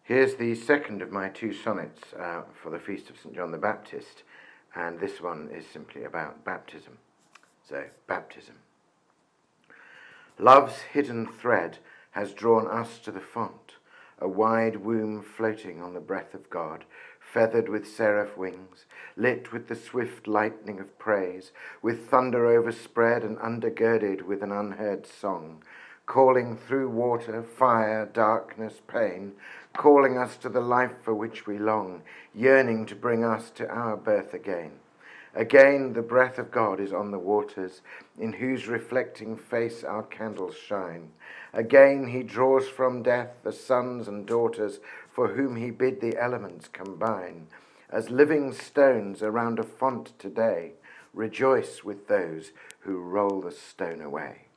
Here's the second of my two sonnets for the Feast of St. John the Baptist, and this one is simply about baptism. So, baptism. Love's hidden thread has drawn us to the font, a wide womb floating on the breath of God, feathered with seraph wings, lit with the swift lightning of praise, with thunder overspread and undergirded with an unheard song, calling through water, fire, darkness, pain, calling us to the life for which we long, yearning to bring us to our birth again. Again the breath of God is on the waters, in whose reflecting face our candles shine. Again he draws from death the sons and daughters for whom he bid the elements combine. As living stones around a font today, rejoice with those who roll the stone away.